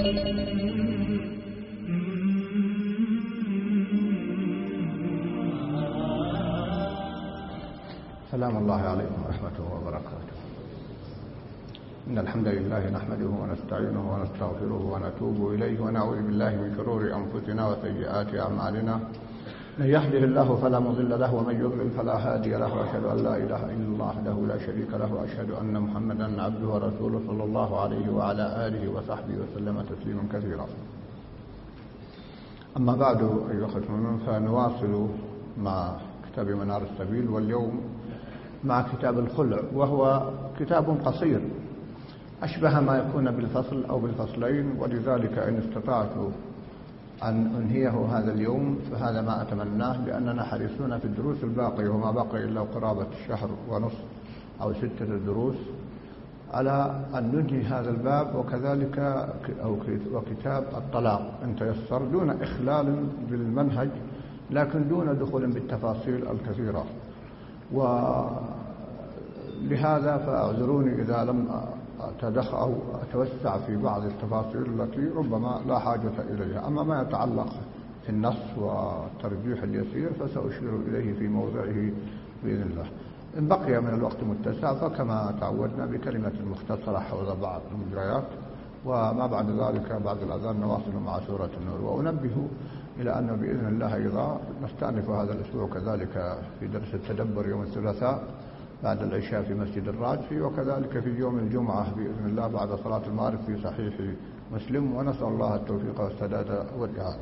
سلام الله عليكم ورحمته وبركاته. إن الحمد لله نحمده ونستعينه ونستغفره ونتوب إليه ونعوذ بالله من شرور أنفسنا وسيئات أعمالنا. من يهده الله فلا مضل له ومن يضلل فلا هادي له، وأشهد أن لا إله إلا الله وحده لا شريك له، وأشهد أن محمدا عبده ورسوله صلى الله عليه وعلى آله وصحبه وسلم تسليما كثيرا. أما بعد أيها الأخوة، فنواصل مع كتاب منار السبيل، واليوم مع كتاب الخلع، وهو كتاب قصير أشبه ما يكون بالفصل أو بالفصلين، ولذلك إن استطعت أن أنهيه هذا اليوم فهذا ما أتمناه، لأننا حريصون في الدروس الباقية وما بقي إلا قرابة الشهر ونصف أو 6 دروس على أن ننهي هذا الباب، وكذلك وكتاب الطلاق إن تيسر، دون إخلال بالمنهج لكن دون دخول بالتفاصيل الكثيرة. ولهذا فأعذروني إذا لم أتدخل أو أتوسع في بعض التفاصيل التي ربما لا حاجة إليها. أما ما يتعلق في النص والترجيح اليسير فسأشير إليه في موضعه بإذن الله. إن بقي من الوقت متسع فكما تعودنا بكلمة مختصرة حول بعض المجريات، وما بعد ذلك بعد الأذان نواصل مع سورة النور. وأنبه إلى أنه بإذن الله أيضا نستأنف هذا الأسبوع كذلك في درس التدبر يوم الثلاثاء بعد العشاء في مسجد الراجحي، وكذلك في يوم الجمعة بإذن الله بعد صلاة المغرب في صحيح مسلم، ونسأل الله التوفيق والسداد والإعانة.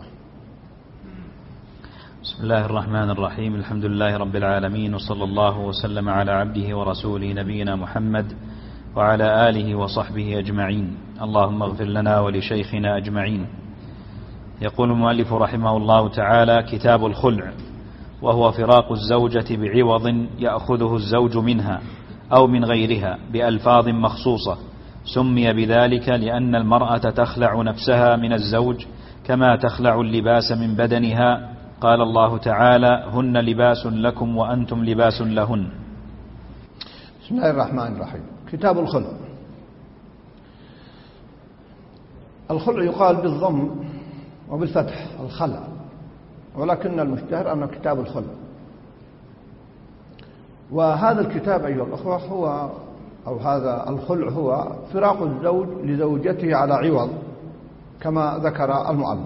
بسم الله الرحمن الرحيم. الحمد لله رب العالمين، وصلى الله وسلم على عبده ورسوله نبينا محمد وعلى آله وصحبه أجمعين. اللهم اغفر لنا ولشيخنا أجمعين. يقول المؤلف رحمه الله تعالى: كتاب الخلع، وهو فراق الزوجة بعوض يأخذه الزوج منها أو من غيرها بألفاظ مخصوصة. سمي بذلك لأن المرأة تخلع نفسها من الزوج كما تخلع اللباس من بدنها. قال الله تعالى: هن لباس لكم وأنتم لباس لهن. بسم الله الرحمن الرحيم. كتاب الخلع. الخلع يقال بالضم وبالفتح الخلع، ولكن المشتهر أنه كتاب الخلع. وهذا الكتاب أيها الأخوة هو أو هذا الخلع هو فراق الزوج لزوجته على عوض كما ذكر المؤلف.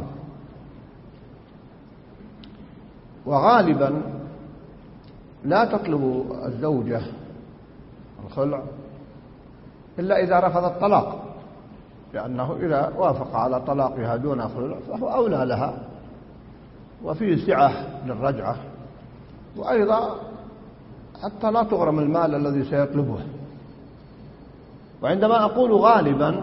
وغالبا لا تطلب الزوجة الخلع إلا إذا رفض الطلاق، لأنه إذا وافق على طلاقها دون خلع فهو أولى لها، وفيه سعة للرجعة، وأيضا حتى لا تغرم المال الذي سيطلبه. وعندما أقول غالبا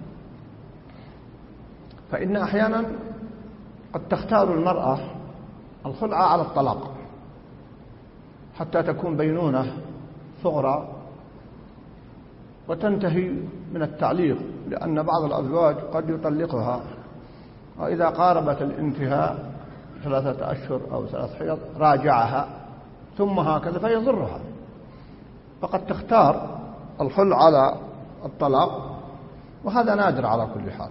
فإن أحيانا قد تختار المرأة الخلع على الطلاق حتى تكون بينونة صغرى وتنتهي من التعليق، لأن بعض الأزواج قد يطلقها وإذا قاربت الانتهاء 3 أشهر أو 3 حيض راجعها ثم هكذا فيضرها، فقد تختار الخلع على الطلاق، وهذا نادر على كل حال.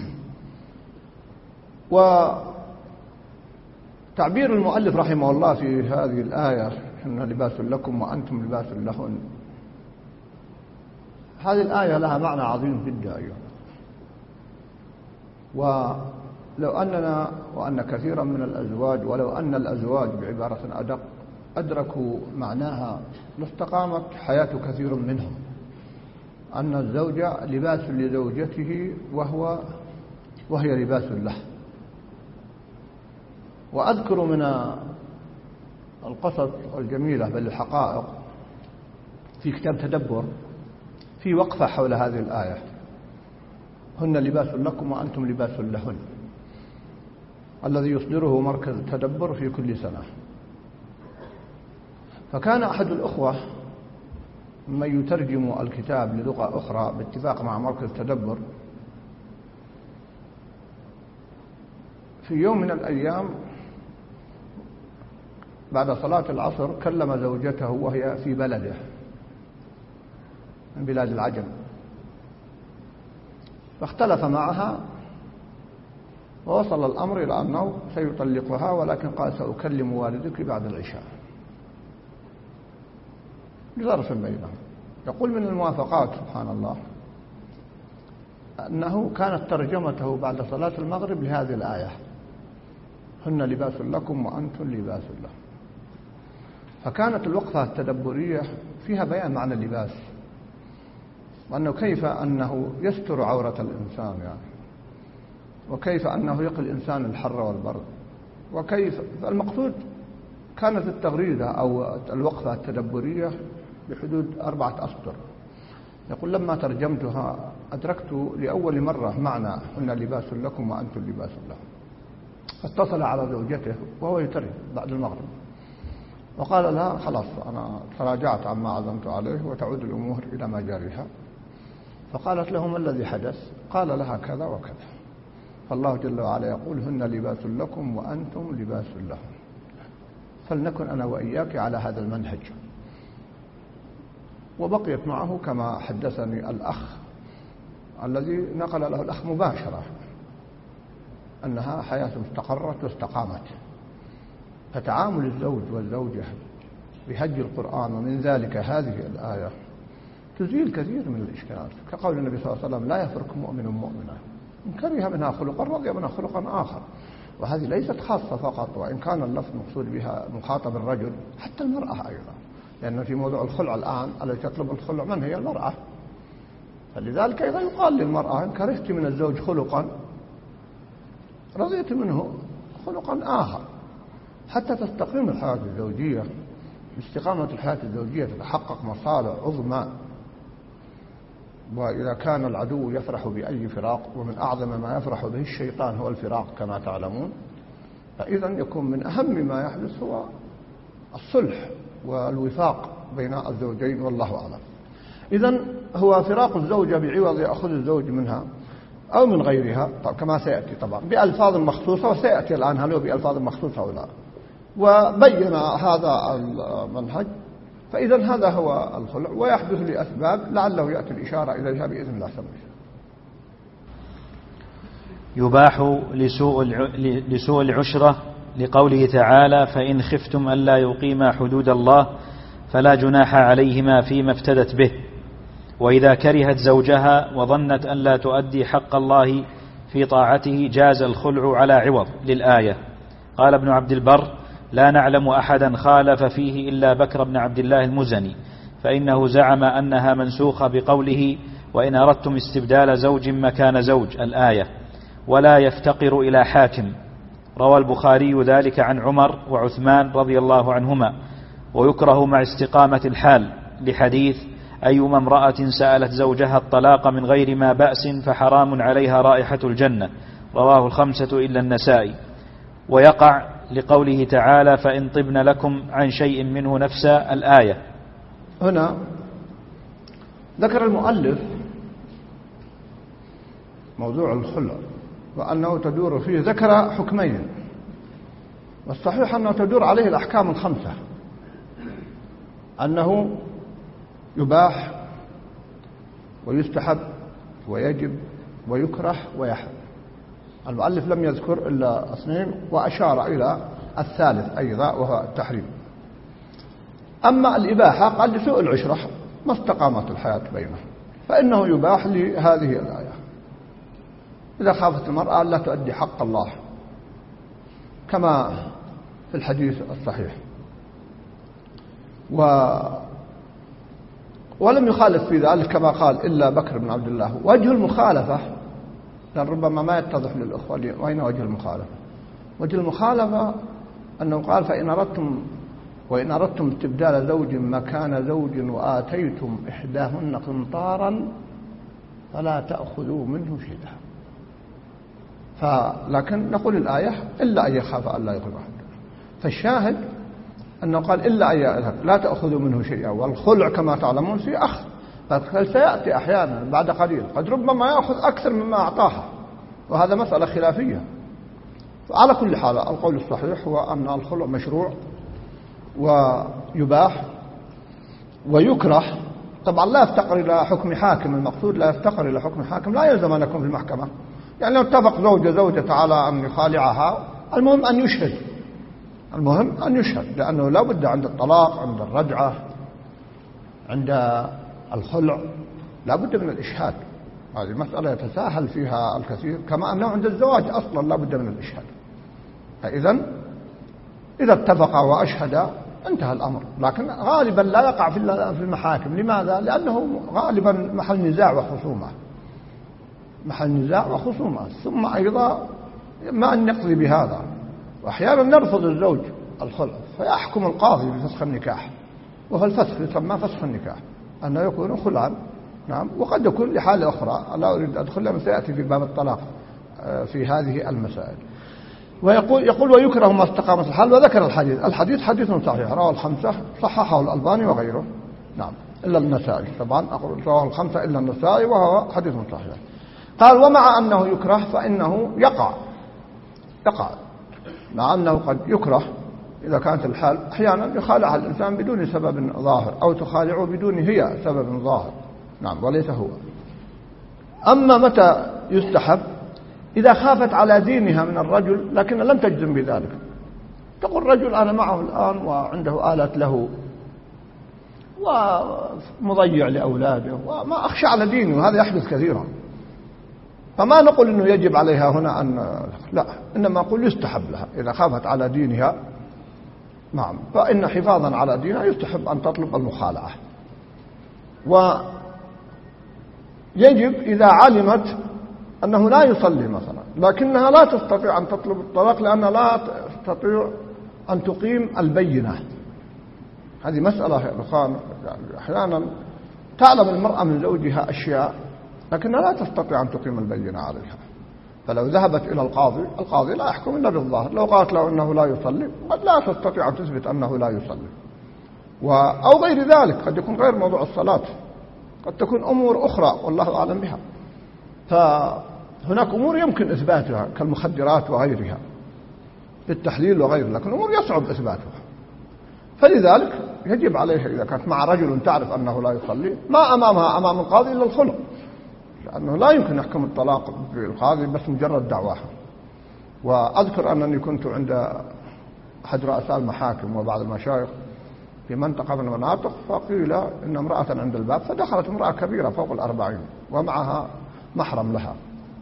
وتعبير المؤلف رحمه الله في هذه الآية: إن لباس لكم وأنتم لباس لهن، هذه الآية لها معنى عظيم جدا أيضا. ولو أننا وأن كثيرا من الأزواج، ولو أن الأزواج بعبارة أدق أدركوا معناها لاستقامت حياة كثير منهم، أن الزوجة لباس لزوجته وهي لباس له. وأذكر من القصص الجميلة بل الحقائق في كتاب تدبر في وقفة حول هذه الآية: هن لباس لكم وأنتم لباس لهن، الذي يصدره مركز التدبر في كل سنة. فكان أحد الأخوة من يترجم الكتاب للغة أخرى باتفاق مع مركز التدبر، في يوم من الأيام بعد صلاة العصر كلم زوجته وهي في بلده من بلاد العجم، فاختلف معها ووصل الأمر إلى أنه سيطلقها، ولكن قال سأكلم والدك بعد العشاء بظرف بينهم. يقول من الموافقات سبحان الله أنه كانت ترجمته بعد صلاة المغرب لهذه الآية: هن لباس لكم وأنتم لباس لهم. فكانت الوقفة التدبرية فيها بيان معنى اللباس، وأنه كيف أنه يستر عورة الإنسان وكيف أنه يقي الإنسان الحر والبرد، وكيف المقصود كانت التغريدة أو الوقفة التدبرية بحدود 4 أسطر. يقول لما ترجمتها أدركت لأول مرة معنى هن لباس لكم وأنتم لباس لهم. اتصل على زوجته وهو يترجم بعد المغرب وقال لها: خلاص أنا تراجعت عما عزمت عليه وتعود الأمور إلى مجاريها. فقالت له: ما الذي حدث؟ قال لها: كذا وكذا. فالله جل وعلا يقول: هن لباس لكم وأنتم لباس لهم. فلنكن أنا وإياك على هذا المنهج. وبقيت معه كما حدثني الأخ الذي نقل له الأخ مباشرة أنها حياة استقرت واستقامت. فتعامل الزوج والزوجة بهج القرآن، ومن ذلك هذه الآية، تزيل كثير من الإشكالات، كقول النبي صلى الله عليه وسلم: لا يفرق مؤمن مؤمنة إن كره منها خلقا رضي منها خلقا آخر. وهذه ليست خاصة فقط، وإن كان اللفظ مقصود بها مخاطب الرجل، حتى المرأة أيضا، لأن في موضوع الخلع الآن التي تطلب الخلع من هي؟ المرأة. فلذلك أيضا يقال للمرأة: إن كرهت من الزوج خلقا رضيت منه خلقا آخر، حتى تستقيم الحياة الزوجية. باستقامة الحياة الزوجية تتحقق مصالح عظمى. وإذا كان العدو يفرح بأي فراق، ومن أعظم ما يفرح به الشيطان هو الفراق كما تعلمون، فإذا يكون من أهم ما يحدث هو الصلح والوفاق بين الزوجين، والله أعلم. إذن هو فراق الزوجة بعوض يأخذ الزوج منها أو من غيرها، كما سيأتي طبعا بألفاظ مخصوصة، وسيأتي الآن هل هو بألفاظ مخصوصة أو لا، وبين هذا المنهج. فإذا هذا هو الخلع، ويحدث لأسباب لعله يأتي الإشارة إليها بإذن الله سبحانه. يباح لسوء العشرة لقوله تعالى: فإن خفتم ألا يقيما حدود الله فلا جناح عليهما فيما افتدت به. وإذا كرهت زوجها وظنت أن لا تؤدي حق الله في طاعته جاز الخلع على عوض للآية. قال ابن عبد البر: لا نعلم أحدا خالف فيه إلا بكر بن عبد الله المزني، فإنه زعم أنها منسوخة بقوله: وإن أردتم استبدال زوج مكان زوج الآية، ولا يفتقر إلى حاكم. روى البخاري ذلك عن عمر وعثمان رضي الله عنهما. ويكره مع استقامة الحال لحديث: أيما امرأة سألت زوجها الطلاق من غير ما بأس فحرام عليها رائحة الجنة. رواه 5 إلا النسائي. ويقع لقوله تعالى: فإن طبن لكم عن شيء منه نفسا الآية. هنا ذكر المؤلف موضوع الخلع وأنه تدور فيه، ذكر حكمين، والصحيح أنه تدور عليه الأحكام الخمسة، أنه يباح ويستحب ويجب ويكره ويحرم. المؤلف لم يذكر إلا 2 وأشار إلى الثالث أيضا وهو التحريم. أما الإباحة قال: لسوء العشرة ما استقامت الحياة بينهم، فإنه يباح لهذه الآية إذا خافت المرأة لا تؤدي حق الله، كما في الحديث الصحيح. ولم يخالف في ذلك كما قال إلا بكر بن عبد الله. وجه المخالفة، لأن ربما ما يتضح للأخوة وين وجه المخالفة. وجه المخالفة أنه قال: وإن أردتم استبدال زوج مكان زوج وآتيتم إحداهن قنطارا فلا تأخذوا منه شيئا. لكن نقول الآية: إلا أن يخاف أن لا يقيم حدود. فالشاهد أنه قال: إلا أن لا تأخذوا منه شيئا. والخلع كما تعلمون في أخذ، فسيأتي أحيانا بعد قليل قد ربما يأخذ أكثر مما أعطاها، وهذا مسألة خلافية. على كل حال القول الصحيح هو أن الخلع مشروع ويباح ويكره. طبعا لا يفتقر إلى حكم حاكم، المقصود لا يفتقر إلى حكم حاكم، لا يلزم أن يكون في المحكمة، يعني لو اتفق زوجته على أن يخالعها، المهم أن يشهد، المهم أن يشهد، لأنه لا بد عند الطلاق، عند الرجعة، عند الخلع لا بد من الإشهاد. هذه مسألة يتساهل فيها الكثير، كما أنه عند الزواج أصلا لا بد من الإشهاد. فإذا إذا اتفقا وأشهدا انتهى الأمر، لكن غالبا لا يقع في المحاكم. لماذا؟ لأنه غالبا محل نزاع وخصومة، محل نزاع وخصومة. ثم أيضا ما أن نقضي بهذا، وأحيانا نرفض الزوج الخلع فيحكم القاضي بفسخ النكاح، وهو الفسخ يسمى فسخ النكاح، أنه يكون خلعا. نعم. وقد يكون لحالة أخرى لا أريد أدخلها، من سيأتي في باب الطلاق في هذه المسائل. ويقول ويكره ما استقامت الحال، وذكر الحديث حديث صحيح رواه الخمسة، صححه الألباني وغيره. نعم، إلا النسائي، طبعا أقول رواه الخمسة إلا النسائي، وهو حديث صحيح. قال ومع أنه يكره فإنه يقع، مع أنه قد يكره إذا كانت الحال أحيانا يخالع الإنسان بدون سبب ظاهر، أو تخالعه بدون هي سبب ظاهر. نعم، وليس هو. أما متى يستحب؟ إذا خافت على دينها من الرجل لكن لم تجزم بذلك، تقول رجل أنا معه الآن وعنده آلة له ومضيع لأولاده وما أخشى على دينه، وهذا يحدث كثيرا. فما نقول إنه يجب عليها هنا أن لا، إنما أقول يستحب لها إذا خافت على دينها. نعم، فإن حفاظا على دينها يستحب أن تطلب المخالعة. ويجب إذا علمت أنه لا يصلي مثلا، لكنها لا تستطيع أن تطلب الطلاق لأنها لا تستطيع أن تقيم البينة. هذه مسألة يا أخوان، أحيانا تعلم المرأة من زوجها أشياء لكنها لا تستطيع أن تقيم البينة عليها، فلو ذهبت إلى القاضي لا يحكم إلا بالظاهر. لو قالت له أنه لا يصلي قد لا تستطيع أن تثبت أنه لا يصلي، أو غير ذلك، قد يكون غير موضوع الصلاة، قد تكون أمور أخرى والله أعلم بها. فهناك أمور يمكن إثباتها كالمخدرات وغيرها بالتحليل وغيره، لكن أمور يصعب إثباتها. فلذلك يجب عليها إذا كانت مع رجل تعرف أنه لا يصلي، ما أمامها أمام القاضي إلا الخلع، لأنه لا يمكن يحكم الطلاق بالقاضي بس مجرد دعواها. وأذكر أنني كنت عند أحد رؤساء المحاكم وبعض المشايخ في منطقة من المناطق، فقيل إن امرأة عند الباب، فدخلت امرأة كبيرة فوق 40 ومعها محرم لها،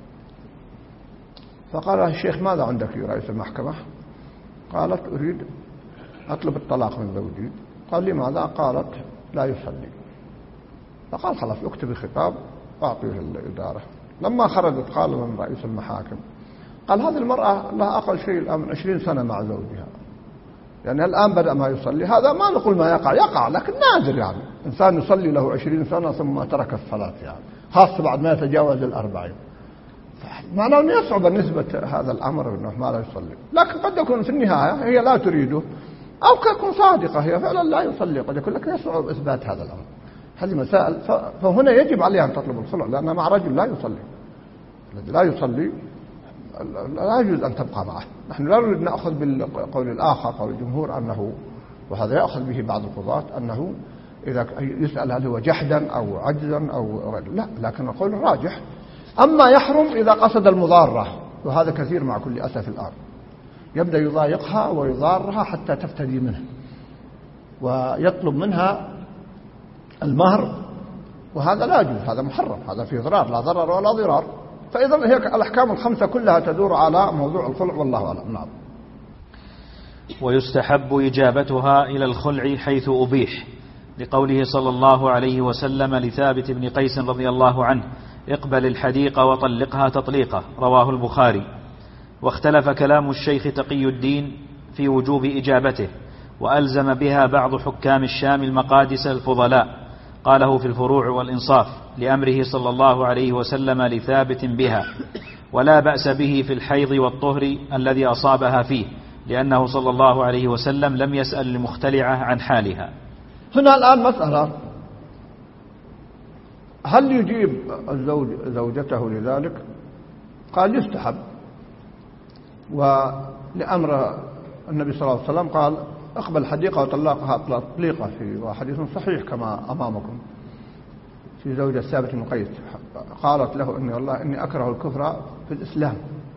فقال لها الشيخ ماذا عندك يا رئيس المحكمة؟ قالت أريد أطلب الطلاق من زوجي. قال لماذا؟ قالت لا يصلي. فقال خلاص اكتبي خطاب أعطيه الإدارة. لما خرجت قال من رئيس المحاكم، قال هذه المرأة لها أقل شيء الآن من 20 سنة مع زوجها، يعني الآن بدأ ما يصلي. هذا ما نقول ما يقع لكن نادر، يعني إنسان يصلي له 20 سنة ثم ترك الصلاة، يعني خاصة بعد ما يتجاوز 40. معناه أنه يصعب أن نثبت هذا الأمر أنه ما لا يصلي، لكن قد يكون في النهاية هي لا تريده، أو قد تكون صادقة هي فعلا لا يصلي، قد يكون لكن يصعب إثبات هذا الأمر. هذه مسائل، فهنا يجب عليها أن تطلب الخلع، لأنها مع رجل لا يصلي. الذي لا يصلي لا يجوز أن تبقى معه. نحن لا نريد نأخذ بالقول الآخر، قول الجمهور، أنه وهذا يأخذ به بعض القضاة أنه إذا يسأل هل هو جحدا أو عجزا أو لا، لكن القول الراجح أما يحرم إذا قصد المضارة، وهذا كثير مع كل أسف الآن، يبدأ يضايقها ويضارها حتى تفتدي منه ويطلب منها المهر، وهذا لا يجوز، هذا محرم، هذا فيه ضرار، لا ضرر ولا ضرار. فإذا هي الأحكام الخمسة كلها تدور على موضوع الخلع والله أعلم. نعم. ويستحب إجابتها إلى الخلع حيث أبيح، لقوله صلى الله عليه وسلم لثابت بن قيس رضي الله عنه اقبل الحديقة وطلقها تطليقة، رواه البخاري. واختلف كلام الشيخ تقي الدين في وجوب إجابته، وألزم بها بعض حكام الشام المقادس الفضلاء، قاله في الفروع والإنصاف لأمره صلى الله عليه وسلم لثابت بها، ولا بأس به في الحيض والطهر الذي أصابها فيه، لأنه صلى الله عليه وسلم لم يسأل المختلعة عن حالها. هنا الآن مسألة، هل يجيب الزوج زوجته لذلك؟ قال يستحب، ولأمر النبي صلى الله عليه وسلم قال اقبل حديقة وطلقها تطليقة، في حديث صحيح كما أمامكم. في زوجة ثابت بن قيس قالت له إني والله إني أكره الكفر في الإسلام،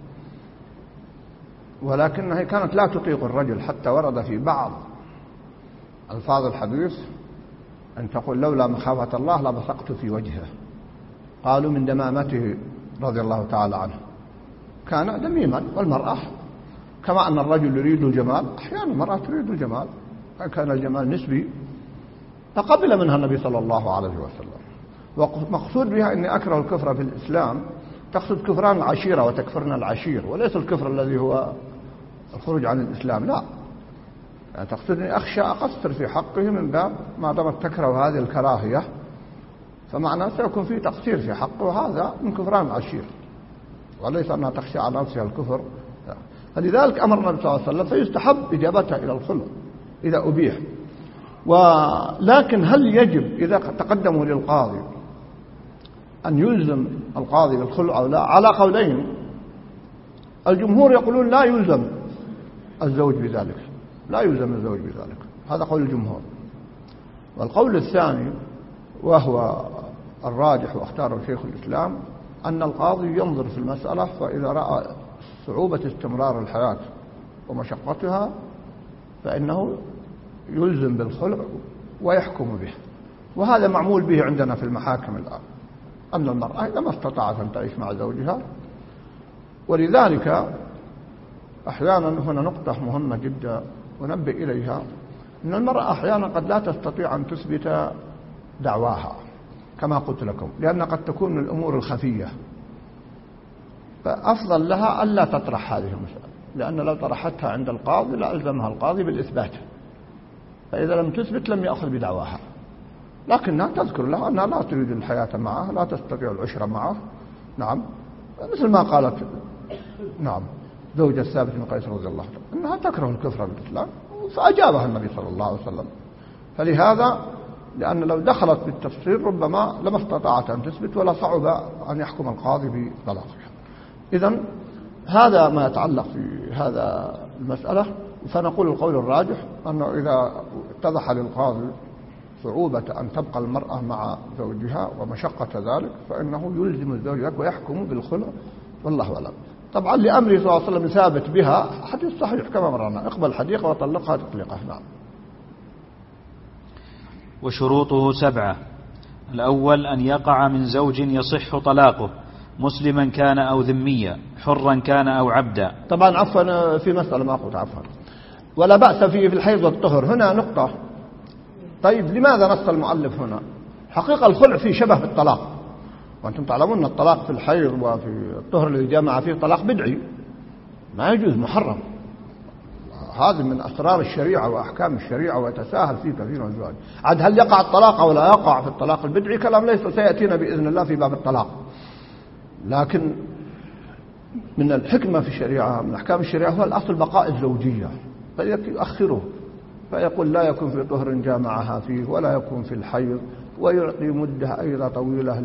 ولكنها كانت لا تطيق الرجل، حتى ورد في بعض ألفاظ الحديث أن تقول لولا مخافة الله لبصقت في وجهه. قالوا من دمامته رضي الله تعالى عنه، كان دميما، والمرأة كما أن الرجل يريد الجمال أحيانا المرأة تريد الجمال، كان الجمال نسبي، فقبل منها النبي صلى الله عليه وسلم. ومقصود بها إني أكره الكفر في الإسلام تقصد كفران العشيرة وتكفرنا العشير، وليس الكفر الذي هو الخروج عن الإسلام، لا، يعني تقصد إني أخشى أقصر في حقه من باب ما دامت تكره هذه الكراهية فمعناه سيكون في تقصير في حقه، وهذا من كفران العشير، وليس أنها تخشى على نفسها الكفر. فلذلك أمر النبي صلى الله عليه وسلم فيستحب إجابتها إلى الخلع إذا أبيح. ولكن هل يجب إذا تقدموا للقاضي أن يلزم القاضي بالخلع أو لا؟ على قولين. الجمهور يقولون لا يلزم الزوج بذلك، لا يلزم الزوج بذلك، هذا قول الجمهور. والقول الثاني وهو الراجح واختاره شيخ الإسلام أن القاضي ينظر في المسألة، فإذا رأى صعوبة استمرار الحياة ومشقتها فإنه يلزم بالخلع ويحكم به. وهذا معمول به عندنا في المحاكم الآن، أن المرأة إذا ما استطاعت أن تعيش مع زوجها. ولذلك أحيانا هنا نقطة مهمة جدا ونبه إليها، أن المرأة أحيانا قد لا تستطيع أن تثبت دعواها كما قلت لكم، لأن قد تكون من الأمور الخفية، فأفضل لها ألا تطرح هذه المسألة، لأن لو طرحتها عند القاضي لألزمها القاضي بالإثبات، فإذا لم تثبت لم يأخذ بدعواها، لكنها تذكر له أنها لا تريد الحياة معه، لا تستطيع العشرة معه. نعم، مثل ما قالت نعم زوجة ثابت بن قيس رضي الله عنه أنها تكره الكفر بالإسلام، فأجابها النبي صلى الله عليه وسلم. فلهذا لأن لو دخلت بالتفسير ربما لما استطاعت أن تثبت، ولا صعب أن يحكم القاضي بطلاقها. إذن هذا ما يتعلق في هذا المسألة. فنقول القول الراجح أنه إذا اتضح للقاضي صعوبة أن تبقى المرأة مع زوجها ومشقة ذلك فإنه يلزم الزوج ويحكم بالخلع، والله أعلم. طبعا لأمره صلى الله عليه وسلم ثابت بها حديث صحيح كما مرنا، اقبل حديقة وطلقها تطليقه. نعم. وشروطه 7: الأول أن يقع من زوج يصح طلاقه، مسلما كان أو ذميا، حرا كان أو عبدا. طبعا عفوا في مسألة ما قلت عفوا، ولا بأس فيه في الحيض والطهر. هنا نقطة. طيب لماذا نص المؤلف هنا؟ حقيقة الخلع فيه شبه بالطلاق، وأنتم تعلمون أن الطلاق في الحيض وفي الطهر الذي جامع فيه طلاق بدعي، ما يجوز، محرم. هذا من أسرار الشريعة وأحكام الشريعة، ويتساهل فيه كثير من الزواج. عاد هل يقع الطلاق أو لا يقع في الطلاق البدعي كلام ليس سيأتينا بإذن الله في باب الطلاق، لكن من الحكمة في الشريعة من أحكام الشريعة هو الأصل بقاء الزوجية، فيؤخره فيقول لا يكون في طهر جامعها فيه ولا يكون في الحيض، ويعطي مدة أيضا طويلة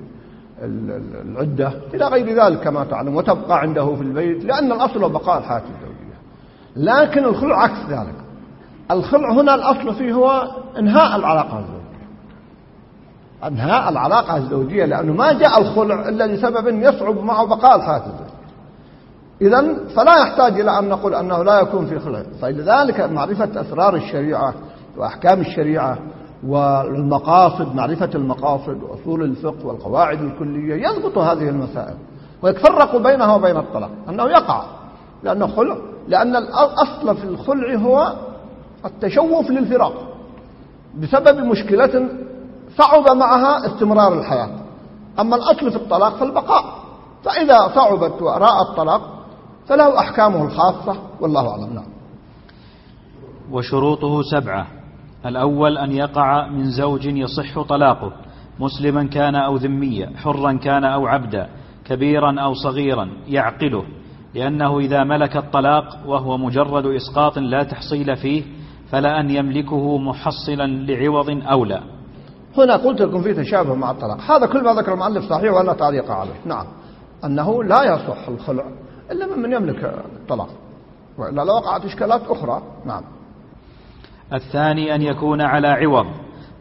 للعدة إلى غير ذلك كما تعلم، وتبقى عنده في البيت، لأن الأصل بقاء الحياة الزوجية. لكن الخلع عكس ذلك. الخلع هنا الأصل فيه هو إنهاء العلاقة الزوجية، إنهاء العلاقة الزوجية، لأنه ما جاء الخلع إلا لسبب يصعب معه بقاء الحياة الزوجية. إذن فلا يحتاج إلى أن نقول أنه لا يكون في خلع. فلذلك معرفة أسرار الشريعة وأحكام الشريعة والمقاصد، معرفة المقاصد وأصول الفقه والقواعد الكلية يضبط هذه المسائل ويتفرق بينها وبين الطلاق، أنه يقع لأنه خلع، لأن الأصل في الخلع هو التشوف للفراق بسبب مشكلة صعب معها استمرار الحياة. أما الأصل في الطلاق فالبقاء، فإذا صعبت وراء الطلاق فله أحكامه الخاصة، والله أعلم. نعم. وشروطه 7: الأول أن يقع من زوج يصح طلاقه، مسلما كان أو ذميا، حرا كان أو عبدا، كبيرا أو صغيرا، يعقله، لأنه إذا ملك الطلاق وهو مجرد إسقاط لا تحصيل فيه فلا أن يملكه محصلا لعوض أولى. هنا قلت لكم فيه تشابه مع الطلاق، هذا كل ما ذكر المؤلف صحيح ولا تعليق عليه. نعم، أنه لا يصح الخلع إلا ممن يملك الطلاق، وإلا لو وقعت إشكالات أخرى. نعم. الثاني أن يكون على عوض،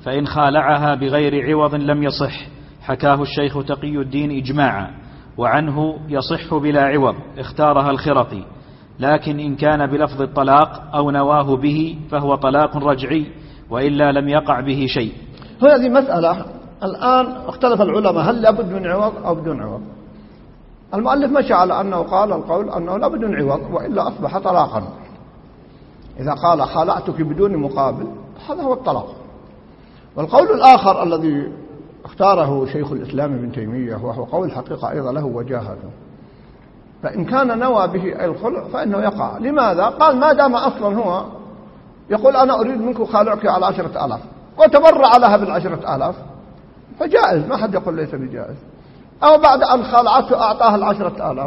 فإن خالعها بغير عوض لم يصح، حكاه الشيخ تقي الدين إجماعا، وعنه يصح بلا عوض اختارها الخرقي، لكن إن كان بلفظ الطلاق أو نواه به فهو طلاق رجعي، وإلا لم يقع به شيء. هذه مسألة الآن اختلف العلماء هل لابد من عوض أو بدون عوض. المؤلف مشى على أنه قال القول أنه لا بدون عوض، وإلا أصبح طلاقا. إذا قال خالعتك بدون مقابل هذا هو الطلاق. والقول الآخر الذي اختاره شيخ الإسلام ابن تيمية وهو قول الحقيقة أيضا له وجاهة، فإن كان نوى به الخلع فإنه يقع. لماذا؟ قال ما دام أصلا هو يقول أنا أريد منك خالعك على 10,000 وتبرع لها بال10,000 فجائز، ما حد يقول ليس بجائز. أو بعد أن خالعته أعطاها 10,000.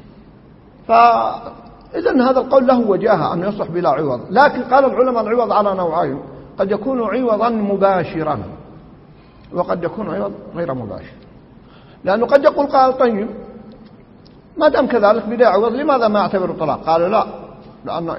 فإذن هذا القول له وجاهة أن يصح بلا عوض. لكن قال العلماء العوض على نوعين، قد يكون عوضا مباشرا وقد يكون عوض غير مباشر. لأنه قد يقول قال طيب ما دام كذلك بلا عوض لماذا ما اعتبره طلاق؟ قالوا لا، لأنه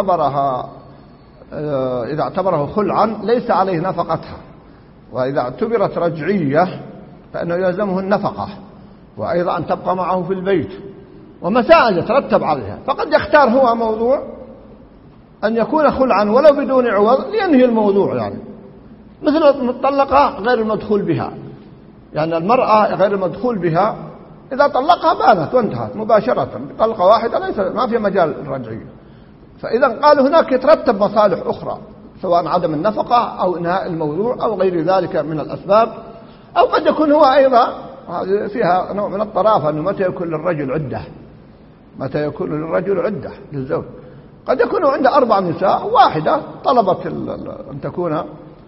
إذا اعتبره خلعا ليس عليه نفقتها، وإذا اعتبرت رجعية فإنه يلزمه النفقة، وأيضا أن تبقى معه في البيت ومسائل يترتب عليها. فقد يختار هو موضوع أن يكون خلعا ولو بدون عوض لينهي الموضوع، يعني مثل المطلقة غير المدخول بها، يعني المرأة غير المدخول بها إذا طلقها بانت وانتهت مباشرة طلقة واحدة، ليس ما في مجال الرجعية. فإذا قالوا هناك يترتب مصالح أخرى، سواء عدم النفقة أو إنهاء الموضوع أو غير ذلك من الأسباب. أو قد يكون هو أيضا فيها نوع من الطرافة، أنه متى يكون للرجل عدة، متى يكون للرجل عدة للزوج. قد يكون عنده 4 نساء، واحدة طلبت أن تكون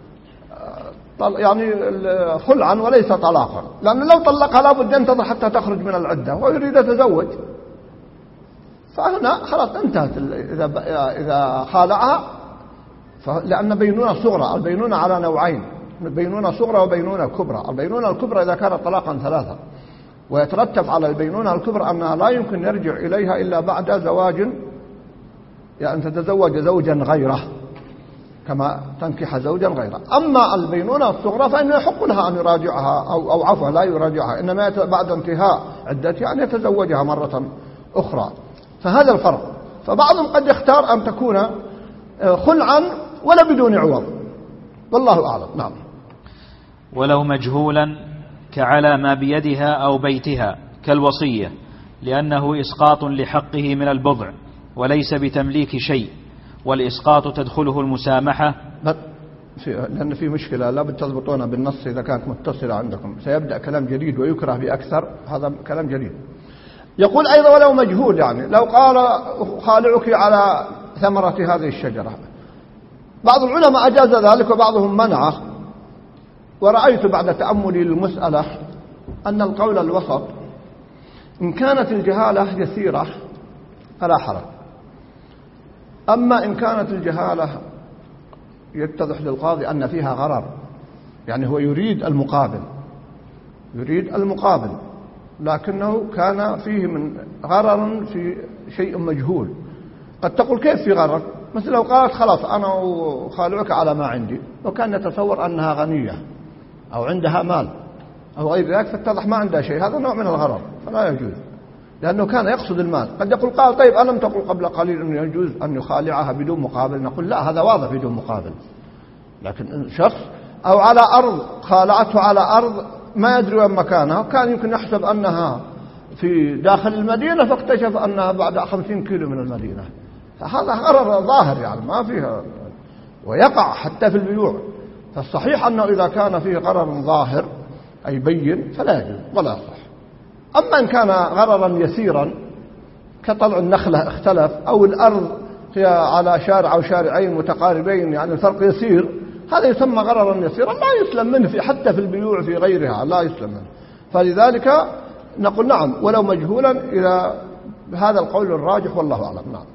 يعني خلعا وليس طلاقا، لأنه لو طلقها لابد ينتظر حتى تخرج من العدة ويريد يتزوج، فهنا خلاص انتهت. إذا خالعها لأن بينونة صغرى، البينونة على نوعين، بينونة صغرى وبينونة كبرى. البينونة الكبرى إذا كانت طلاقا 3، ويترتب على البينونة الكبرى أنها لا يمكن يرجع إليها إلا بعد زواج، يعني تتزوج زوجا غيره كما تنكح زوجا غيره. أما البينونة الصغرى فإنه يحق لها أن يراجعها أو عفوا لا يراجعها، إنما بعد انتهاء عدتها أن يتزوجها مرة أخرى. فهذا الفرق. فبعضهم قد يختار أن تكون خلعا ولا بدون عوض، والله أعلم. نعم. ولو مجهولا كعلى ما بيدها أو بيتها كالوصية، لأنه إسقاط لحقه من البضع وليس بتمليك شيء، والإسقاط تدخله المسامحة. لأن في مشكلة لا بد تضبطونها بالنص إذا كانت متصلة عندكم، سيبدأ كلام جديد ويكره بأكثر، هذا كلام جديد. يقول أيضا ولو مجهول، يعني لو قال خالعك على ثمرة هذه الشجرة، بعض العلماء أجاز ذلك وبعضهم منعه. ورأيت بعد تأملي للمسألة أن القول الوسط إن كانت الجهالة يسيرة فلا حرج، أما إن كانت الجهالة يتضح للقاضي أن فيها غرر، يعني هو يريد المقابل لكنه كان فيه من غرر في شيء مجهول. قد تقول كيف في غرر؟ مثل لو قالت خلاص أنا خالعك على ما عندي، وكان يتصور أنها غنية أو عندها مال أو غير ذلك، فاتضح ما عندها شيء، هذا نوع من الغرر فلا يجوز، لأنه كان يقصد المال. قد يقول قال طيب ألم تقل قبل قليل أنه يجوز أن يخالعها بدون مقابل؟ نقول لا، هذا واضح بدون مقابل. لكن شخص أو على أرض خالعته على أرض ما يدري وين مكانها، كان يمكن يحسب أنها في داخل المدينة فاكتشف أنها بعد 50 كيلو من المدينة، فهذا غرر ظاهر يعني ما فيها، ويقع حتى في البيوع. فالصحيح أنه إذا كان فيه غرر ظاهر أي بين فلا يجوز ولا يصح. أما إن كان غررا يسيرا كطلع النخلة اختلف، أو الأرض هي على شارع أو شارعين متقاربين يعني الفرق يسير، هذا يسمى غررا يسيرا لا يسلم منه حتى في البيوع في غيرها لا يسلم منه. فلذلك نقول نعم ولو مجهولا إلى هذا القول الراجح والله أعلم. نعم.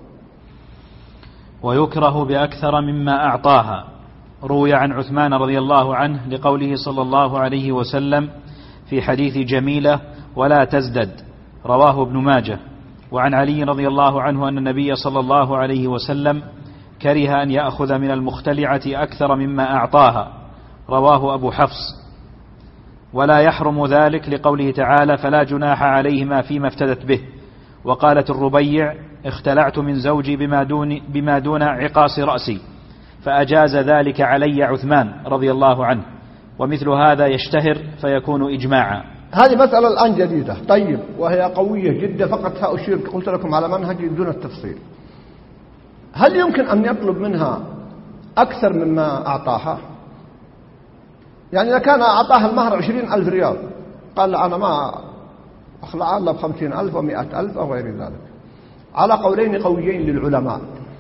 ويكره بأكثر مما أعطاها. روي عن عثمان رضي الله عنه لقوله صلى الله عليه وسلم في حديث جميلة ولا تزدد، رواه ابن ماجه. وعن علي رضي الله عنه أن النبي صلى الله عليه وسلم كره أن يأخذ من المختلعة أكثر مما أعطاها، رواه أبو حفص. ولا يحرم ذلك لقوله تعالى: فلا جناح عليهما فيما افتدت به. وقالت الربيع: اختلعت من زوجي بما دون عقاص رأسي، فأجاز ذلك علي عثمان رضي الله عنه. ومثل هذا يشتهر فيكون إجماعا. هذه مسألة الآن جديدة، طيب، وهي قوية جدا، فقط سأشير قلت لكم على منهج دون التفصيل. هل يمكن أن يطلب منها أكثر مما أعطاها؟ يعني إذا كان أعطاها المهر 20,000 ريال، قال أنا ما أخلع إلا ب50,000 و100,000 أو غير ذلك، على قولين قويين للعلماء،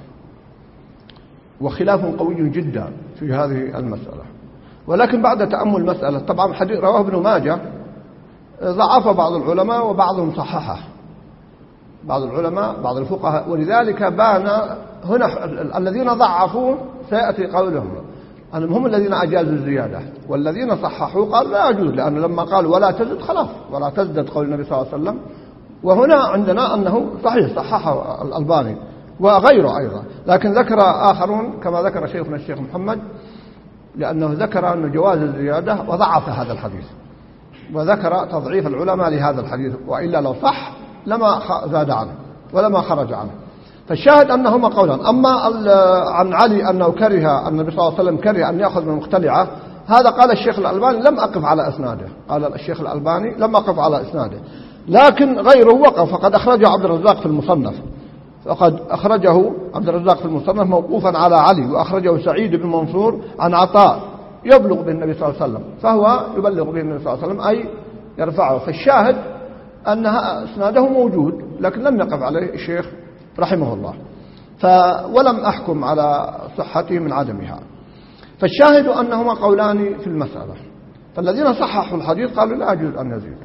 وخلاف قوي جدا في هذه المسألة. ولكن بعد تأمل مسألة، طبعا حديث رواه ابن ماجه ضعف بعض العلماء وبعضهم صححه، بعض العلماء بعض الفقهاء، ولذلك بان هنا الذين ضعفوا سيأتي قولهم هم الذين أجازوا الزيادة، والذين صححوا قال لا يجوز، لأن لما قالوا ولا تزد خلاص، ولا تزدد قول النبي صلى الله عليه وسلم. وهنا عندنا أنه صحيح صححه الألباني وغيره أيضا، لكن ذكر آخرون كما ذكر شيخنا الشيخ محمد، لأنه ذكر أن جواز الزيادة وضعف هذا الحديث، وذكر تضعيف العلماء لهذا الحديث، وإلا لو صح لما زاد عنه ولما خرج عنه. فالشاهد أنهما قولا. أما عن علي أنه كره، النبي صلى الله عليه وسلم كره أن يأخذ من المختلعة، هذا قال الشيخ الألباني لم أقف على إسناده، قال الشيخ الألباني لم أقف على إسناده، لكن غيره وقف. فقد أخرجه عبد الرزاق في المصنف، فقد أخرجه عبد الرزاق في المصنف موقوفا على علي، وأخرجه سعيد بن منصور عن عطاء يبلغ به النبي صلى الله عليه وسلم، فهو يبلغ به النبي صلى الله عليه وسلم أي يرفعه. فالشاهد أنها إسناده موجود، لكن لم يقف عليه الشيخ رحمه الله، ولم أحكم على صحته من عدمها. فالشاهد أنهما قولان في المسألة. فالذين صححوا الحديث قالوا لا يجوز أن يزيد،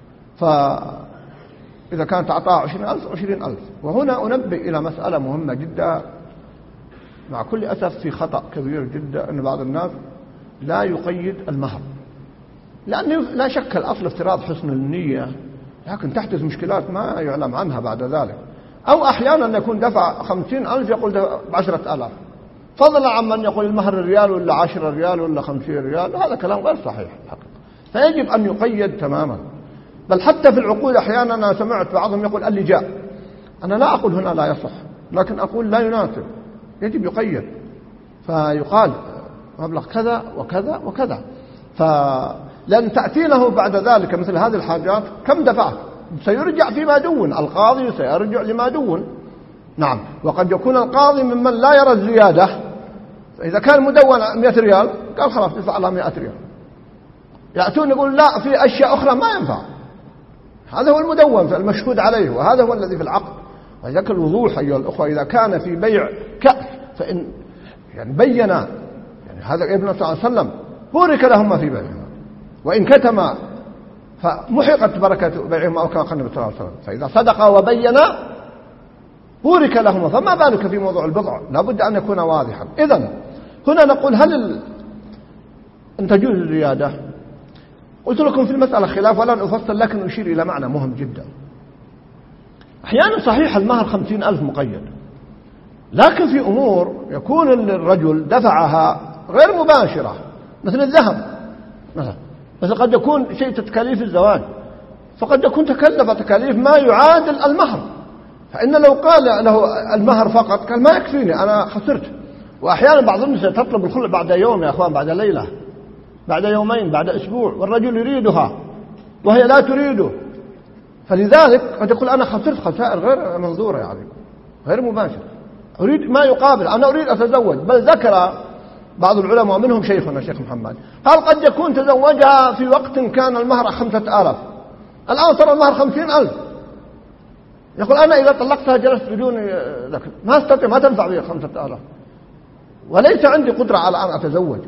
فإذا كانت أعطاه 20,000 20,000. وهنا أنبه إلى مسألة مهمة جدا، مع كل أسف في خطأ كبير جدا، أن بعض الناس لا يقيد المهر، لأنه لا شك الأصل افتراض حسن النية، لكن تحدث مشكلات ما يعلم عنها بعد ذلك. أو أحيانا يكون دفع 50,000 يقول ب10,000، فضلا عن من يقول المهر ريال ولا 10 ريال ولا 50 ريال، هذا كلام غير صحيح حقيقة. فيجب أن يقيد تماما. بل حتى في العقود أحيانا أنا سمعت بعضهم يقول اللجاء، أنا لا أقول هنا لا يصح، لكن أقول لا يناسب، يجب يقيد، فيقال مبلغ كذا وكذا وكذا، لأن تأتي له بعد ذلك مثل هذه الحاجات كم دفعت، سيرجع فيما دون، القاضي سيرجع لما دون. نعم، وقد يكون القاضي ممن لا يرى الزيادة، فإذا كان مدون 100 ريال قال خلاص ادفع لها 100 ريال. يأتون يقول لا في أشياء أخرى ما ينفع، هذا هو المدون فالمشهود عليه، وهذا هو الذي في العقد. وذلك الوضوح أيها الأخوة، إذا كان في بيع كأس فإن يعني بين، يعني هذا ابن صلى الله عليه وسلم بورك لهما في بيعهما، وإن كتما فمحقت بركة بيعهما، أو كما قال النبي صلى الله عليه وسلم، فإذا صدق وبين بورك لهما، فما بالك في موضوع البضع، لابد أن يكون واضحا. إذن هنا نقول هل أن تجوز الزيادة؟ قلت لكم في المسألة خلاف ولن أفصل، لكن أشير إلى معنى مهم جدا. أحيانا صحيح المهر 50,000 مقيد، لكن في أمور يكون الرجل دفعها غير مباشرة، مثل الذهب مثلا قد يكون شيء تكاليف الزواج، فقد يكون تكلف تكاليف ما يعادل المهر، فإن لو قال له المهر فقط قال ما يكفيني أنا خسرت. وأحيانا بعض النساء تطلب الخلع بعد يوم يا أخوان، بعد ليلة، بعد يومين، بعد أسبوع، والرجل يريدها وهي لا تريده، فلذلك قد يقول أنا خسرت خسائر غير منظورة، يعني غير مباشرة، أريد ما يقابل، أنا أريد أتزوج. بل ذكر بعض العلماء منهم شيخنا الشيخ محمد، هل قد يكون تزوجها في وقت كان المهر 5,000، الآن صار المهر 50,000، يقول أنا إذا طلقتها جلست بدون ذكر، ما أستطيع، ما تنفع بي 5,000، وليس عندي قدرة على أن أتزوج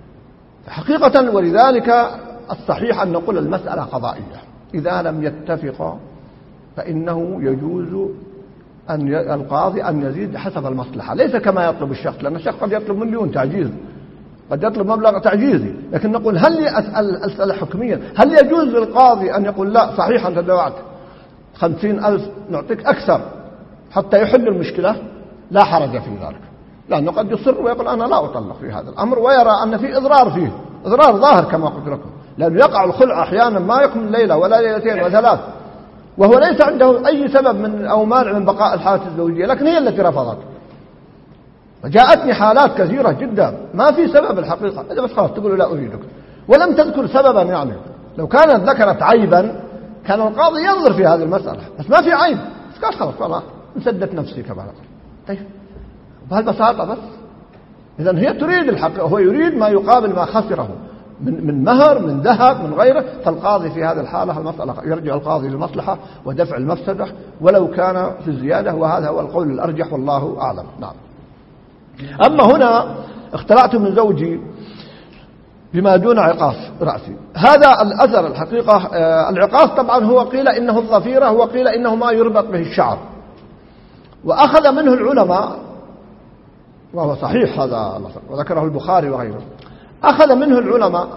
حقيقة. ولذلك الصحيح أن نقول المسألة قضائية، إذا لم يتفق فإنه يجوز أن القاضي أن يزيد حسب المصلحة، ليس كما يطلب الشخص، لأن الشخص قد يطلب مليون تعجيز، قد يطلب مبلغ تعجيزي، لكن نقول هل أسأل حكميا، هل يجوز للقاضي أن يقول لا صحيح أنت دفعت 50,000 نعطيك أكثر حتى يحل المشكلة؟ لا حرج في ذلك، لأنه قد يصر ويقول أنا لا أطلق في هذا الأمر، ويرى أن في إضرار فيه، إضرار ظاهر كما قلت لكم، لأنه يقع الخلع أحيانا ما يكمل ليلة ولا ليلتين وثلاث، وهو ليس عنده أي سبب من أو مانع من بقاء الحالة الزوجية، لكن هي التي رفضت. وجاءتني حالات كثيرة جدا ما في سبب الحقيقة، إذا بس خلاص تقول لا أريدك، ولم تذكر سببا. يعني لو كانت ذكرت عيبا كان القاضي ينظر في هذه المسألة، بس ما في عيب، قال خلاص والله انسدت نفسي كما قال. طيب بهالبساطة بس. إذن هي تريد الحق، هو يريد ما يقابل ما خسره من مهر، من ذهب، من غيره. فالقاضي في هذه الحالة المسألة يرجع القاضي للمصلحة ودفع المفسدة ولو كان في الزيادة، وهذا هو القول الأرجح والله أعلم. نعم. أما هنا اختلعت من زوجي بما دون عقاص رأسي، هذا الأثر الحقيقة. العقاص طبعا هو قيل إنه الظفيرة، وقيل إنه ما يربط به الشعر، وأخذ منه العلماء، وهو صحيح هذا وذكره البخاري وغيره، أخذ منه العلماء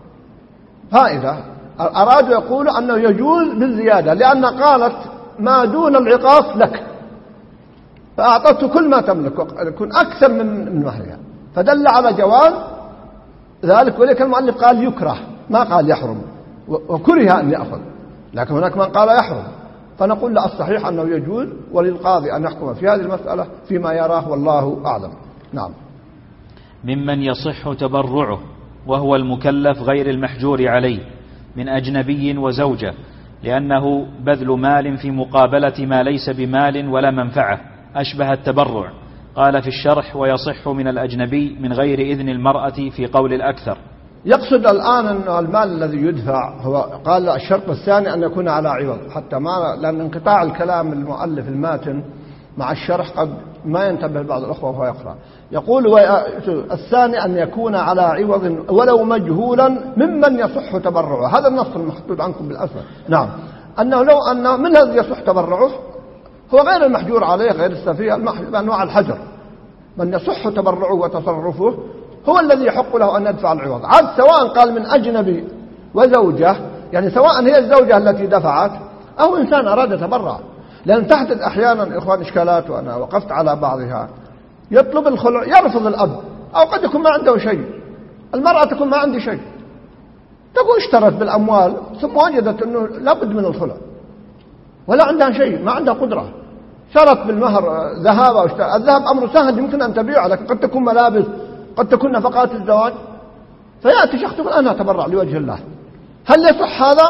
فائدة، أرادوا يقولوا أنه يجوز بالزيادة، لأن قالت ما دون العقاص لك، فأعطته كل ما تملك يكون أكثر من مهرها، فدل على جواز ذلك. ولكن المؤلف قال يكره، ما قال يحرم، وكره أن يأخذ، لكن هناك من قال يحرم. فنقول لا، الصحيح أنه يجوز، وللقاضي أن يحكم في هذه المسألة فيما يراه والله أعلم. نعم. ممن يصح تبرعه وهو المكلف غير المحجور عليه من أجنبي وزوجة، لأنه بذل مال في مقابلة ما ليس بمال ولا منفعة، أشبه التبرع. قال في الشرح: ويصح من الأجنبي من غير إذن المرأة في قول الأكثر. يقصد الآن أن المال الذي يدفع هو، قال الشرط الثاني أن يكون على عوض، حتى ما، لأن انقطاع الكلام المؤلف الماتن مع الشرح قد ما ينتبه بعض الأخوة وهو يقرأ. يقول الثاني أن يكون على عوض ولو مجهولا ممن يصح تبرعه، هذا النص المحدود عنكم بالأسفل. نعم، أنه لو أن من الذي يصح تبرعه هو غير المحجور عليه، غير السفيه، بأنواع الحجر، من يصح تبرعه وتصرفه هو الذي يحق له أن يدفع العوض، عاد سواء قال من أجنبي وزوجة، يعني سواء هي الزوجة التي دفعت أو إنسان أراد يتبرع. لأن تحدث أحيانا إخوان إشكالات، وأنا وقفت على بعضها، يطلب الخلع يرفض الأب، أو قد يكون ما عنده شيء، المرأة تكون ما عندي شيء، تكون اشترت بالأموال ثم وجدت أنه لابد من الخلع ولا عندها شيء، ما عندها قدرة، شرت بالمهر ذهب أو اشترى. الذهب أمر سهل يمكن أن تبيعه، لكن قد تكون ملابس، قد تكون نفقات الزواج. فيأتي شخص يقول أنا أتبرع لوجه الله، هل يصح هذا؟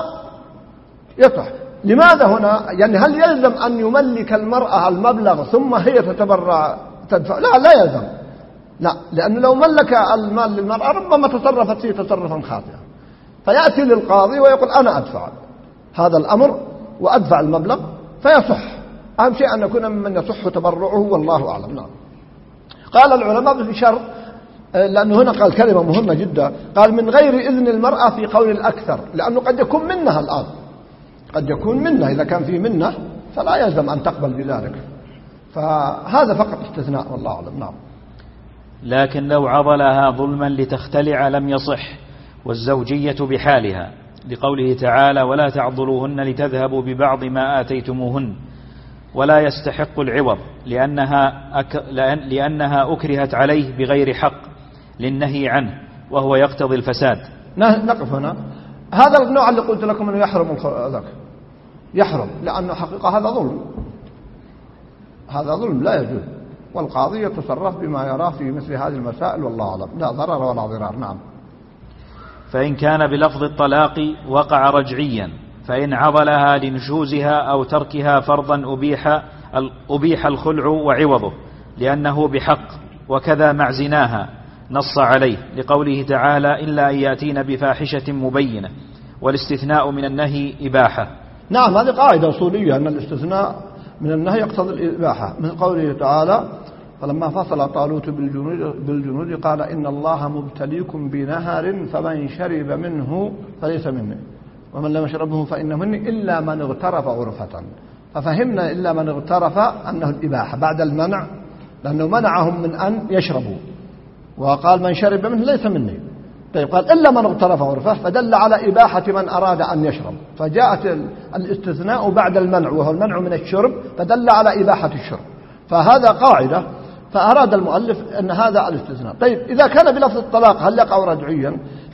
يصح. لماذا هنا؟ يعني هل يلزم أن يملك المرأة المبلغ ثم هي تتبرع تدفع؟ لا يلزم، لا، لأنه لو ملك المال للمرأة ربما تصرفت فيه تصرفا خاطئا، فيأتي للقاضي ويقول أنا أدفع هذا الأمر وأدفع المبلغ فيصح. أهم شيء أن يكون ممن يصح تبرعه والله أعلم. نعم. قال العلماء بشرط، لأنه هنا قال كلمة مهمة جدا، قال من غير إذن المرأة في قول الأكثر، لأنه قد يكون منها الآن، قد يكون منه، إذا كان في منه فلا يلزم أن تقبل بذلك، فهذا فقط استثناء والله أعلم. نعم. لكن لو عضلها ظلما لتختلع لم يصح، والزوجية بحالها، لقوله تعالى: ولا تعضلوهن لتذهبوا ببعض ما آتيتموهن، ولا يستحق العوض لأنها أكرهت عليه بغير حق للنهي عنه، وهو يقتضي الفساد. نقف هنا. هذا النوع اللي قلت لكم أنه يحرم ذاك، يحرم، لأنه حقيقة هذا ظلم، هذا ظلم لا يجوز، والقاضي يتصرف بما يراه في مثل هذه المسائل والله أعلم، لا ضرر ولا ضرار. نعم. فإن كان بلفظ الطلاق وقع رجعيا، فإن عضلها لنشوزها أو تركها فرضا أبيح الخلع وعوضه، لأنه بحق، وكذا مع زناها نص عليه، لقوله تعالى: إلا أن يأتين بفاحشة مبينة، والاستثناء من النهي إباحة. نعم، هذه قاعدة أصولية، أن الاستثناء من النهي يقتضي الإباحة، من قوله تعالى: فلما فصل طالوت بالجنود قال إن الله مبتليكم بنهر فمن شرب منه فليس مني ومن لم يشربه فإنه مني إلا من اغترف غرفة. ففهمنا إلا من اغترف أنه الإباحة بعد المنع، لأنه منعهم من أن يشربوا، وقال من شرب منه ليس مني. طيب قال إلا من اغترف غرفة، فدل على إباحة من أراد أن يشرب، فجاءت الاستثناء بعد المنع وهو المنع من الشرب، فدل على إباحة الشرب، فهذا قاعدة، فأراد المؤلف أن هذا الاستثناء. طيب إذا كان بلفظ الطلاق هل يقع رجعيا؟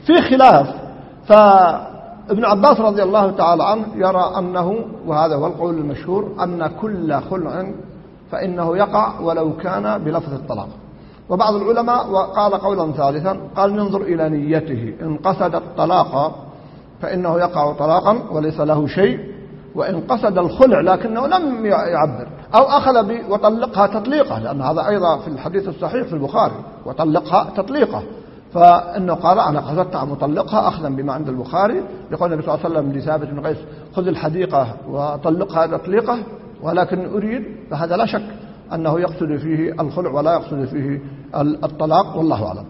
في خلاف. فابن عباس رضي الله تعالى عنه يرى أنه، وهذا هو القول المشهور، أن كل خلع فإنه يقع ولو كان بلفظ الطلاق. وبعض العلماء قال قولا ثالثا، قال ننظر إلى نيته، إن قصد الطلاق فإنه يقع طلاقا وليس له شيء، وإن قصد الخلع لكنه لم يعبر، أو أخذ وطلقها تطليقة، لأن هذا أيضا في الحديث الصحيح في البخاري، وطلقها تطليقة، فإنه قال أنا قصدت مطلقها أخذا بما عند البخاري، يقول النبي صلى الله عليه وسلم لثابت بن قيس خذ الحديقة وطلقها تطليقة، ولكن أريد، فهذا لا شك أنه يقصد فيه الخلع ولا يقصد فيه الطلاق، والله أعلم.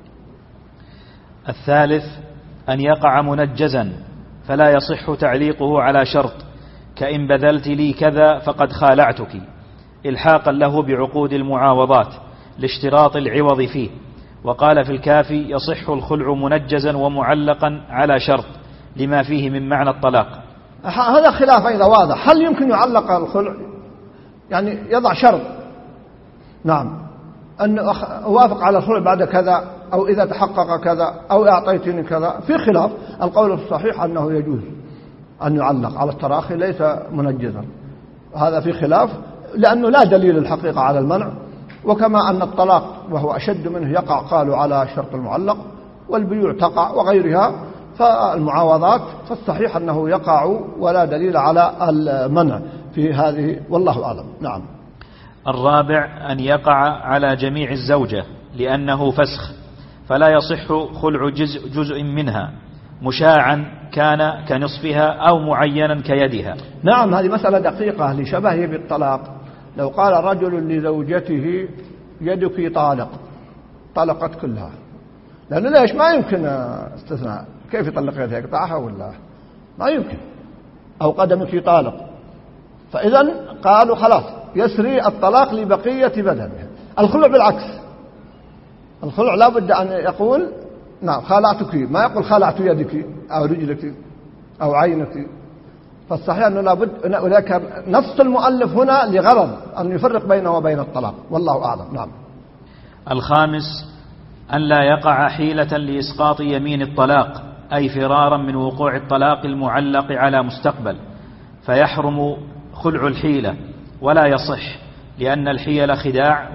الثالث أن يقع منجزا فلا يصح تعليقه على شرط، كإن بذلت لي كذا فقد خالعتك، إلحاقا له بعقود المعاوضات لاشتراط العوض فيه. وقال في الكافي يصح الخلع منجزا ومعلقا على شرط لما فيه من معنى الطلاق. هذا خلاف أيضا واضح، هل يمكن يعلق الخلع؟ يعني يضع شرط، نعم، أن أوافق على الخلع بعد كذا، أو إذا تحقق كذا، أو أعطيتني كذا، في خلاف. القول الصحيح أنه يجوز أن يعلق على التراخي، ليس منجزا، هذا في خلاف، لأنه لا دليل الحقيقة على المنع. وكما أن الطلاق وهو أشد منه يقع، قالوا على شرط المعلق، والبيوع تقع وغيرها، فالمعاوضات فالصحيح أنه يقع ولا دليل على المنع في هذه، والله أعلم. نعم. الرابع أن يقع على جميع الزوجة لأنه فسخ، فلا يصح خلع جزء منها مشاعا كان كنصفها أو معينا كيدها. نعم، هذه مسألة دقيقة لشبهه بالطلاق. لو قال رجل لزوجته يدك طالق، طلقت كلها، لأنه ليش؟ ما يمكن استثناء، كيف يطلق يدها؟ يقطعها ولا ما يمكن، أو قدمك طالق، فإذا قالوا خلاص يسري الطلاق لبقية بدنها. الخلع بالعكس، الخلع لا بد أن يقول نعم خلعتك، ما يقول خلعت يدك أو رجلك أو عينك. فالصحيح أنه لا بد، ولكن نص المؤلف هنا لغرض أن يفرق بينه وبين الطلاق، والله أعلم. نعم. الخامس أن لا يقع حيلة لإسقاط يمين الطلاق، أي فرارا من وقوع الطلاق المعلق على مستقبل، فيحرم خلع الحيلة ولا يصح، لأن الحيل خداع،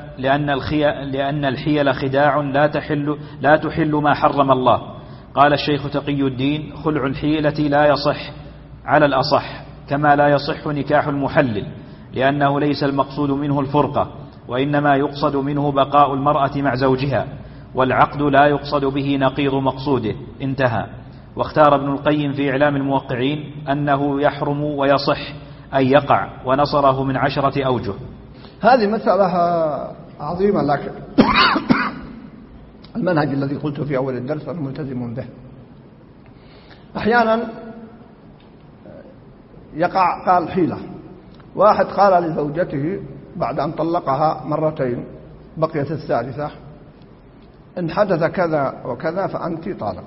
لأن الحيل خداع لا تحل ما حرم الله. قال الشيخ تقي الدين خلع الحيلة لا يصح على الأصح، كما لا يصح نكاح المحلل، لأنه ليس المقصود منه الفرقة، وإنما يقصد منه بقاء المرأة مع زوجها، والعقد لا يقصد به نقيض مقصوده. انتهى. واختار ابن القيم في إعلام الموقعين أنه يحرم ويصح أن يقع، ونصره من 10 أوجه. هذه مسألة عظيمة، لكن المنهج الذي قلت في أول الدرس أنا ملتزم به. أحيانا يقع، قال حيلة، واحد قال لزوجته بعد أن طلقها مرتين بقيت الثالثة إن حدث كذا وكذا فأنت طالق.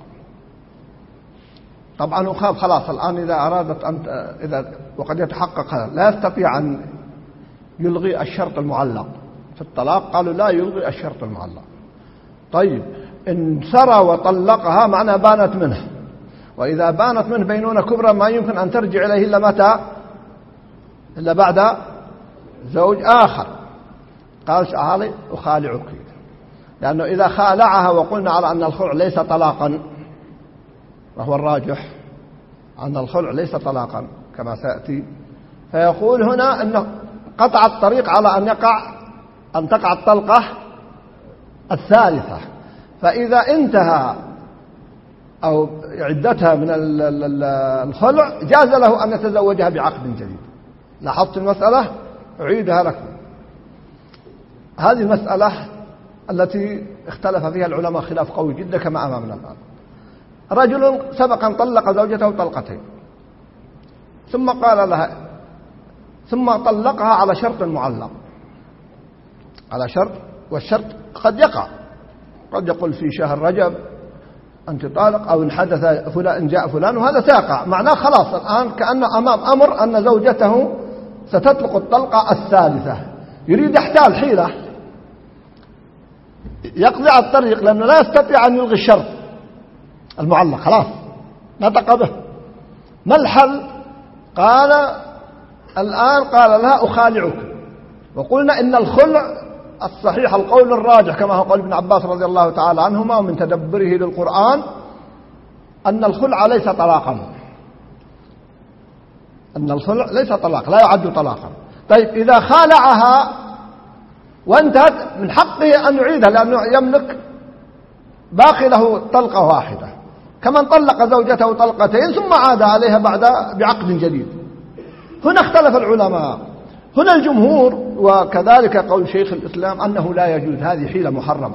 طبعا وخاف خلاص الآن إذا أرادت أن وقد يتحقق هذا لا يستطيع أن يلغي الشرط المعلق في الطلاق. قالوا لا يلغي الشرط المعلق. طيب إن سرى وطلقها معنى بانت منه، وإذا بانت منه بينونة كبرى ما يمكن أن ترجع إليه إلا متى؟ إلا بعد زوج آخر. قال تعالى أخالعك، لأنه إذا خالعها، وقلنا على أن الخلع ليس طلاقا، وهو الراجح أن الخلع ليس طلاقا كما سيأتي، فيقول هنا أنه قطع الطريق على أن تقع الطلقة الثالثة. فإذا انتهى أو عدتها من الخلع جاز له أن يتزوجها بعقد جديد. لاحظت المسألة؟ أعيدها لكم. هذه المسألة التي اختلف فيها العلماء خلاف قوي جدا كما أمامنا الآن. رجل سبق أن طلق زوجته طلقتين، ثم قال لها، ثم طلقها على شرط معلق، على شرط، والشرط قد يقع، قد يقول في شهر رجب أنت طالق، أو إن حدث فلان، إن جاء فلان، وهذا سيقع. معناه خلاص الآن كأنه أمام أمر أن زوجته ستطلق الطلقة الثالثة. يريد يحتال حيلة يقضي على الطريق، لأنه لا يستطيع أن يلغي الشرط، المعلق خلاص نطق به. ما الحل؟ قال الآن قال لها أخالعك. وقلنا إن الخلع الصحيح القول الراجح كما هو قول ابن عباس رضي الله تعالى عنهما ومن تدبره للقرآن أن الخلع ليس طلاقا، أن الخلع ليس طلاق، لا يعد طلاقا. طيب إذا خالعها وانتهت من حقه أن يعيدها لأنه يملك باقي له طلقة واحدة، كمن طلق زوجته طلقتين ثم عاد عليها بعد بعقد جديد. هنا اختلف العلماء. هنا الجمهور وكذلك قول شيخ الإسلام أنه لا يجوز، هذه حيلة محرمة،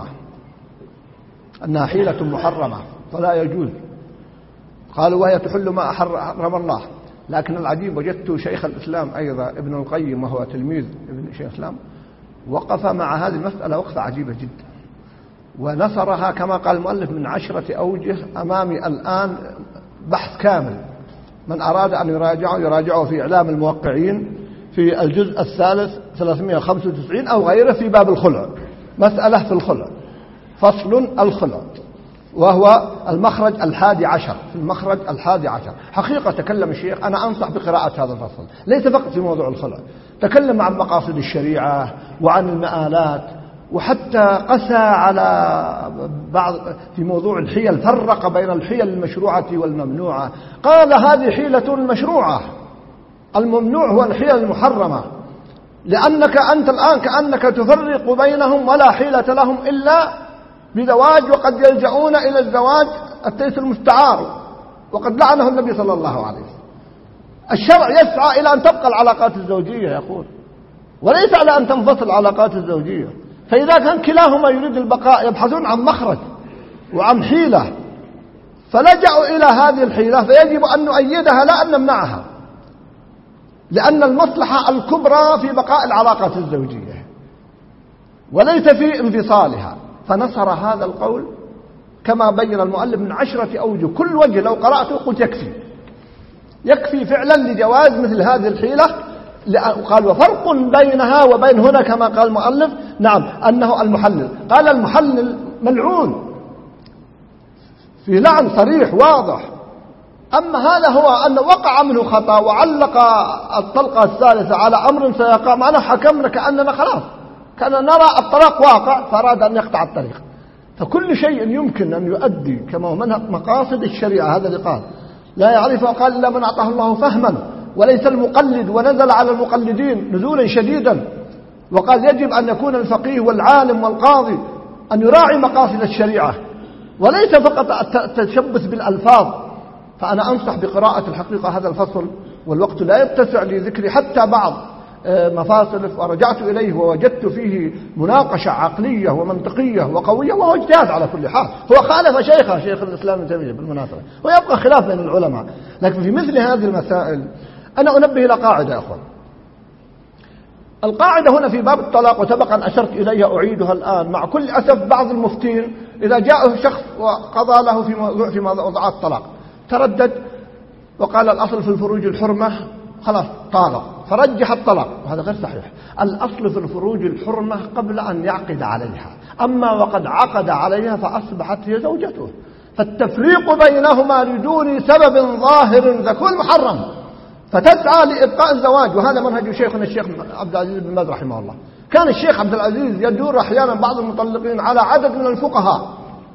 أنها حيلة محرمة فلا يجوز. قالوا وهي تحل ما حرم الله. لكن العجيب وجدت شيخ الإسلام أيضا ابن القيم وهو تلميذ ابن شيخ الإسلام وقف مع هذه المسألة وقفة عجيبة جدا ونصرها كما قال المؤلف من 10 أوجه. أمامي الآن بحث كامل، من أراد أن يراجعه في إعلام الموقعين في الجزء الثالث 395 أو غيره في باب الخلع، مسألة في الخلع، فصل الخلع، وهو المخرج 11 في المخرج 11. حقيقة تكلم الشيخ، أنا أنصح بقراءة هذا الفصل، ليس فقط في موضوع الخلع، تكلم عن مقاصد الشريعة وعن المآلات، وحتى قسى على بعض في موضوع الحيل، فرق بين الحيل المشروعة والممنوعة. قال هذه حيلة مشروعة، الممنوع هو الحيل المحرمة، لأنك أنت الآن كأنك تفرق بينهم ولا حيلة لهم إلا بزواج، وقد يلجؤون إلى الزواج التيس المستعار، وقد لعنه النبي صلى الله عليه وسلم. الشرع يسعى إلى أن تبقى العلاقات الزوجية يقول، وليس على أن تنفصل العلاقات الزوجية. فإذا كان كلاهما يريد البقاء يبحثون عن مخرج وعن حيلة، فلجأوا إلى هذه الحيلة، فيجب أن نؤيدها لا أن نمنعها، لأن المصلحة الكبرى في بقاء العلاقة الزوجية وليس في انفصالها. فنصر هذا القول كما بين المؤلف من 10 أوجه، كل وجه لو قرأته قلت يكفي فعلا لجواز مثل هذه الحيلة. قال وفرق بينها وبين هنا كما قال المؤلف نعم أنه المحلل. قال المحلل ملعون في لعن صريح واضح. أما هذا هو أن وقع منه خطأ وعلق الطلقة الثالثة على أمر سيقع معنا، حكمنا كأننا خلاص كأننا نرى الطلاق واقع فأراد أن يقطع الطريق. فكل شيء يمكن أن يؤدي كما هو منهج مقاصد الشريعة، هذا اللي قال لا يعرفه قال إلا من أعطاه الله فهما، وليس المقلد، ونزل على المقلدين نزولا شديدا. وقال يجب أن يكون الفقيه والعالم والقاضي أن يراعي مقاصد الشريعة وليس فقط التشبث بالألفاظ. فأنا أنصح بقراءة الحقيقة هذا الفصل، والوقت لا يتسع لذكر حتى بعض مفاصل، ورجعت إليه ووجدت فيه مناقشة عقلية ومنطقية وقوية، وهو اجتهاد على كل حال. هو خالف شيخ الإسلام ابن تيمية بالمناسبة، ويبقى خلاف بين العلماء. لكن في مثل هذه المسائل أنا أنبه إلى قاعدة يا أخوان. القاعدة هنا في باب الطلاق، وسبق أن أشرت إليها أعيدها الآن. مع كل أسف بعض المفتين إذا جاءه شخص وقضى له في موضوعات الطلاق تردد وقال الأصل في الفروج الحرمة، خلاص طالق، فرجح الطلاق، وهذا غير صحيح. الأصل في الفروج الحرمة قبل أن يعقد عليها، أما وقد عقد عليها فأصبحت هي زوجته، فالتفريق بينهما لدون سبب ظاهر ذكون محرم، فتسعى لإبقاء الزواج. وهذا منهج شيخنا الشيخ عبد العزيز بن باز رحمه الله. كان الشيخ عبد العزيز يدور أحيانا بعض المطلقين على عدد من الفقهاء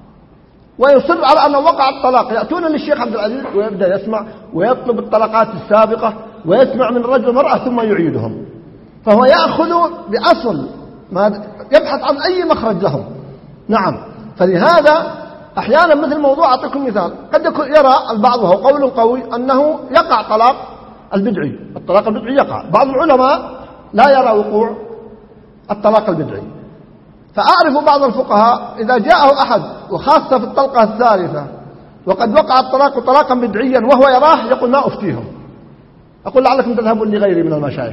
ويصر على أن وقع الطلاق، يأتون للشيخ عبد العزيز ويبدأ يسمع ويطلب الطلقات السابقة ويسمع من الرجل والمرأة ثم يعيدهم. فهو يأخذ بأصل ما يبحث عن أي مخرج لهم. نعم، فلهذا أحيانا مثل موضوع أعطيكم مثال، قد يرى البعض وهو قول قوي أنه يقع طلاق البدعي، الطلاق البدعي يقع. بعض العلماء لا يرى وقوع الطلاق البدعي. فأعرف بعض الفقهاء إذا جاءه أحد وخاصة في الطلقة الثالثة وقد وقع الطلاق طلاقا بدعيا وهو يراه، يقول ما أفتيهم، أقول لعلكم تذهبون لغيري من المشايخ،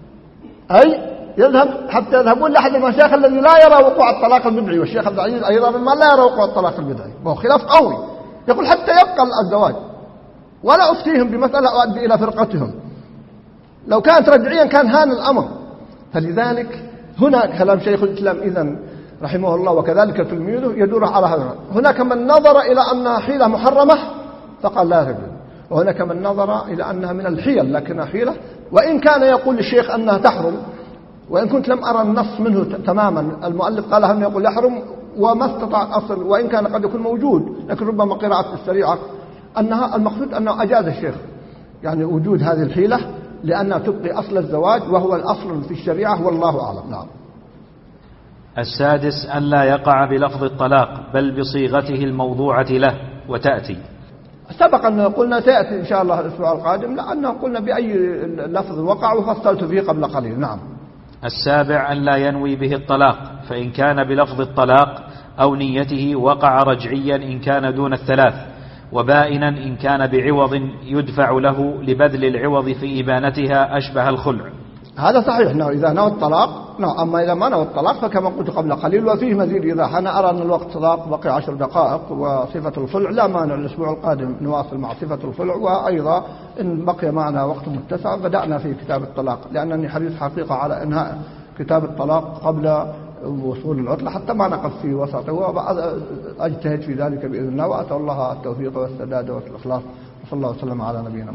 أي يذهب حتى يذهبون لأحد المشايخ الذي لا يرى وقوع الطلاق البدعي. والشيخ عبد العزيز أيضا ما لا يرى وقوع الطلاق البدعي، وهو خلاف قوي، يقول حتى يبقى الزواج ولا أفتيهم بمسألة أؤدي إلى فرقتهم. لو كانت رجعيا كان هان الأمر. فلذلك هنا كلام شيخ الإسلام إذن رحمه الله وكذلك تلميذه يدور على هذا. هناك من نظر إلى أنها حيلة محرمة فقال لا تجوز، وهناك من نظر إلى أنها من الحيل لكنها حيلة، وإن كان يقول الشيخ أنها تحرم، وإن كنت لم أرى النص منه تماما. المؤلف قال أنه يقول يحرم وما استطاع أصل، وإن كان قد يكون موجود، لكن ربما قراءة السريعة أنها المقصود أنه أجاز الشيخ يعني وجود هذه الحيلة لأنها تبقي أصل الزواج وهو الأصل في الشريعة والله أعلم. نعم. السادس أن لا يقع بلفظ الطلاق بل بصيغته الموضوعة له وتأتي. سبق أن قلنا تأتي إن شاء الله الأسبوع القادم، لأنه قلنا بأي لفظ وقع وفصلت فيه قبل قليل. نعم. السابع أن لا ينوي به الطلاق، فإن كان بلفظ الطلاق أو نيته وقع رجعيا إن كان دون الثلاث، وبائنا إن كان بعوض يدفع له لبذل العوض في إبانتها أشبه الخلع. هذا صحيح. نعم. إذا نوى الطلاق نعم. أما إذا ما نوى الطلاق فكما قلت قبل قليل وفيه مزيد. إذا أنا أرى أن الوقت طلاق بقي 10 دقائق وصفة الخلع لا مانع الأسبوع القادم نواصل مع صفة الخلع، وأيضا إن بقي معنا وقت متسع بدأنا في كتاب الطلاق، لأنني حريص حقيقة على إنهاء كتاب الطلاق قبل وصول العطلة حتى ما نقف في وسطه، وأجتهد في ذلك بإذن الله، وأسأل الله التوفيق والسداد والإخلاص، وصلى الله وسلم على نبينا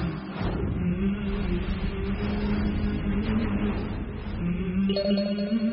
محمد.